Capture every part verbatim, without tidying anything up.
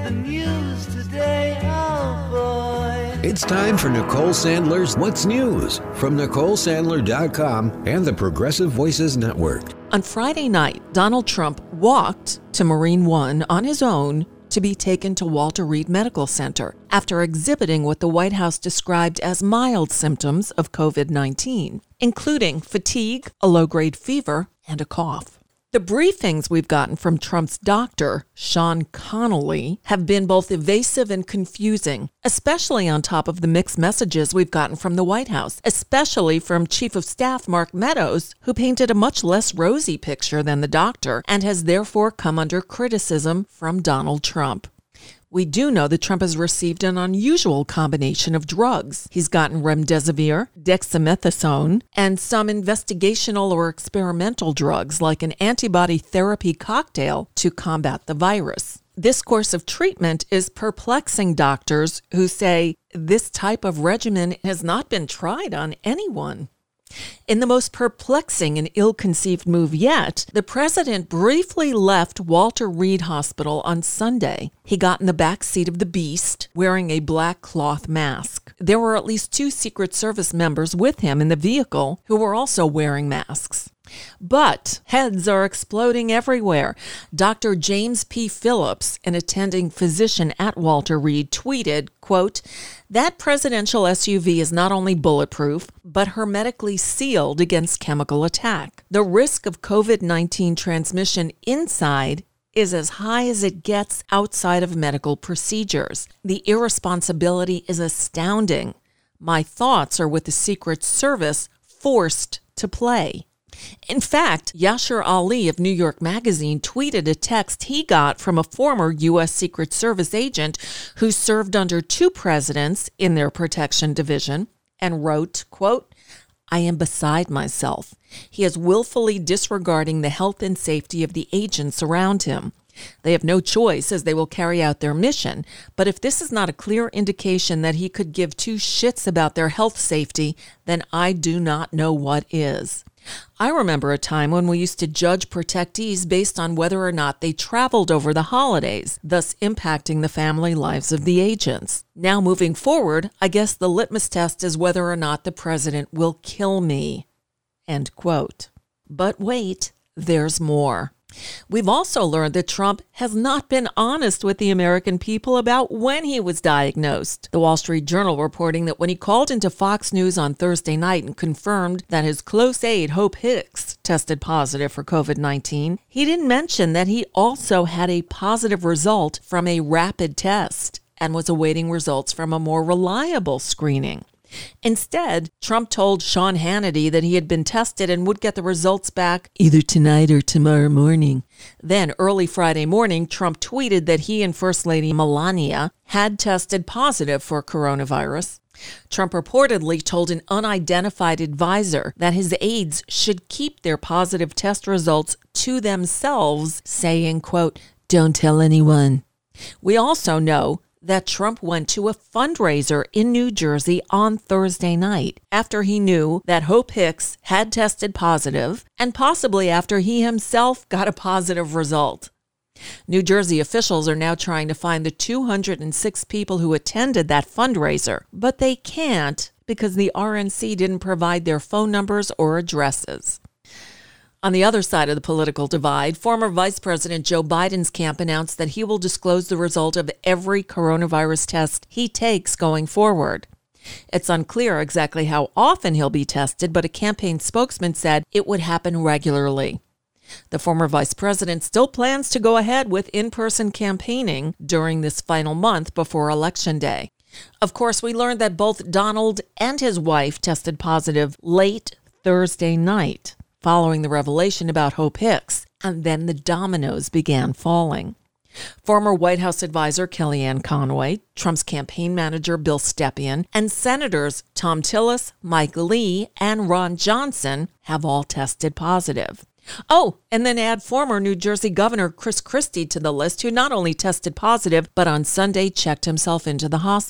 the news today, oh boy. It's time for Nicole Sandler's What's News from Nicole Sandler dot com and the Progressive Voices Network. On Friday night, Donald Trump walked to Marine One on his own to be taken to Walter Reed Medical Center after exhibiting what the White House described as mild symptoms of covid nineteen, including fatigue, a low-grade fever, and a cough. The briefings we've gotten from Trump's doctor, Sean Connolly, have been both evasive and confusing, especially on top of the mixed messages we've gotten from the White House, especially from Chief of Staff Mark Meadows, who painted a much less rosy picture than the doctor and has therefore come under criticism from Donald Trump. We do know that Trump has received an unusual combination of drugs. He's gotten remdesivir, dexamethasone, and some investigational or experimental drugs like an antibody therapy cocktail to combat the virus. This course of treatment is perplexing doctors who say this type of regimen has not been tried on anyone. In the most perplexing and ill-conceived move yet, the president briefly left Walter Reed Hospital on Sunday. He got in the back seat of the Beast, wearing a black cloth mask. There were at least two Secret Service members with him in the vehicle who were also wearing masks. But heads are exploding everywhere. Doctor James P. Phillips, an attending physician at Walter Reed, tweeted, quote, "That presidential S U V is not only bulletproof, but hermetically sealed against chemical attack. The risk of covid nineteen transmission inside is as high as it gets outside of medical procedures. The irresponsibility is astounding. My thoughts are with the Secret Service forced to play." In fact, Yashar Ali of New York Magazine tweeted a text he got from a former U S Secret Service agent who served under two presidents in their protection division and wrote, quote, "I am beside myself. He is willfully disregarding the health and safety of the agents around him. They have no choice as they will carry out their mission, but if this is not a clear indication that he could give two shits about their health safety, then I do not know what is." I remember a time when we used to judge protectees based on whether or not they traveled over the holidays, thus impacting the family lives of the agents. Now moving forward, I guess the litmus test is whether or not the president will kill me. End quote. But wait, there's more. We've also learned that Trump has not been honest with the American people about when he was diagnosed. The Wall Street Journal reporting that when he called into Fox News on Thursday night and confirmed that his close aide, Hope Hicks, tested positive for covid nineteen, he didn't mention that he also had a positive result from a rapid test and was awaiting results from a more reliable screening. Instead, Trump told Sean Hannity that he had been tested and would get the results back either tonight or tomorrow morning. Then, early Friday morning, Trump tweeted that he and First Lady Melania had tested positive for coronavirus. Trump reportedly told an unidentified advisor that his aides should keep their positive test results to themselves, saying, quote, "Don't tell anyone." We also know that Trump went to a fundraiser in New Jersey on Thursday night after he knew that Hope Hicks had tested positive and possibly after he himself got a positive result. New Jersey officials are now trying to find the two hundred six people who attended that fundraiser, but they can't because the R N C didn't provide their phone numbers or addresses. On the other side of the political divide, former Vice President Joe Biden's camp announced that he will disclose the result of every coronavirus test he takes going forward. It's unclear exactly how often he'll be tested, but a campaign spokesman said it would happen regularly. The former vice president still plans to go ahead with in-person campaigning during this final month before Election Day. Of course, we learned that both Donald and his wife tested positive late Thursday night, following the revelation about Hope Hicks, and then the dominoes began falling. Former White House advisor Kellyanne Conway, Trump's campaign manager Bill Stepien, and Senators Thom Tillis, Mike Lee, and Ron Johnson have all tested positive. Oh, and then add former New Jersey Governor Chris Christie to the list, who not only tested positive, but on Sunday checked himself into the hospital.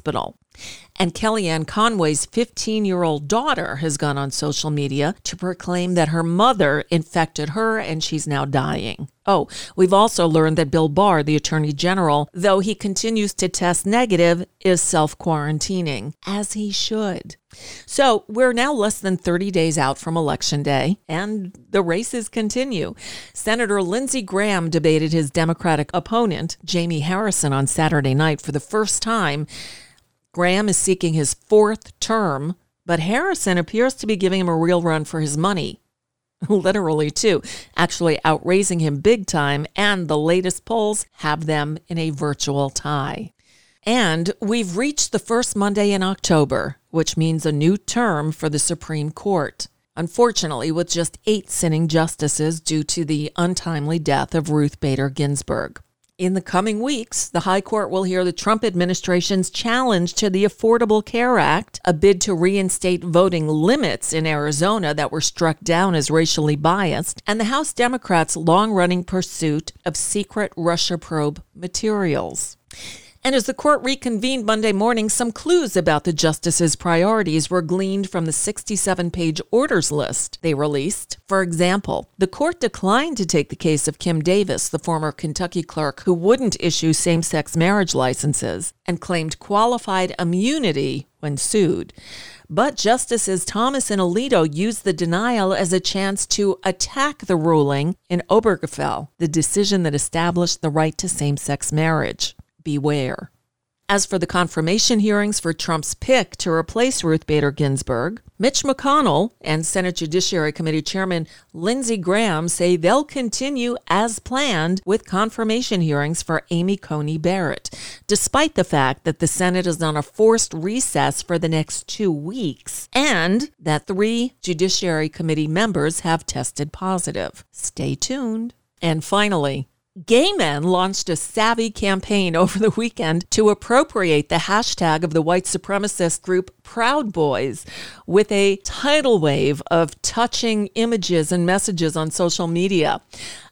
And Kellyanne Conway's fifteen-year-old daughter has gone on social media to proclaim that her mother infected her and she's now dying. Oh, we've also learned that Bill Barr, the Attorney General, though he continues to test negative, is self-quarantining, as he should. So we're now less than thirty days out from Election Day, and the races continue. Senator Lindsey Graham debated his Democratic opponent, Jamie Harrison, on Saturday night for the first time. Graham is seeking his fourth term, but Harrison appears to be giving him a real run for his money. Literally, too, actually outraising him big time, and the latest polls have them in a virtual tie. And we've reached the first Monday in October, which means a new term for the Supreme Court. Unfortunately, with just eight sitting justices due to the untimely death of Ruth Bader Ginsburg. In the coming weeks, the High Court will hear the Trump administration's challenge to the Affordable Care Act, a bid to reinstate voting limits in Arizona that were struck down as racially biased, and the House Democrats' long-running pursuit of secret Russia probe materials. And as the court reconvened Monday morning, some clues about the justices' priorities were gleaned from the sixty-seven page orders list they released. For example, the court declined to take the case of Kim Davis, the former Kentucky clerk who wouldn't issue same-sex marriage licenses and claimed qualified immunity when sued. But Justices Thomas and Alito used the denial as a chance to attack the ruling in Obergefell, the decision that established the right to same-sex marriage. Beware. As for the confirmation hearings for Trump's pick to replace Ruth Bader Ginsburg, Mitch McConnell and Senate Judiciary Committee Chairman Lindsey Graham say they'll continue as planned with confirmation hearings for Amy Coney Barrett, despite the fact that the Senate is on a forced recess for the next two weeks and that three Judiciary Committee members have tested positive. Stay tuned. And finally, gay men launched a savvy campaign over the weekend to appropriate the hashtag of the white supremacist group Proud Boys with a tidal wave of touching images and messages on social media.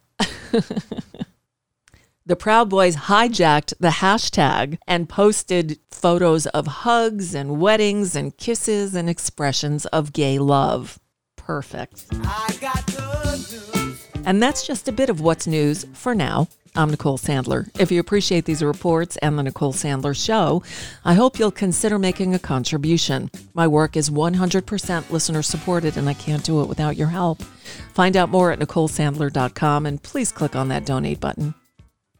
The Proud Boys hijacked the hashtag and posted photos of hugs and weddings and kisses and expressions of gay love. Perfect. I got good news. And that's just a bit of what's news for now. I'm Nicole Sandler. If you appreciate these reports and the Nicole Sandler Show, I hope you'll consider making a contribution. My work is one hundred percent listener supported, and I can't do it without your help. Find out more at Nicole Sandler dot com, and please click on that donate button.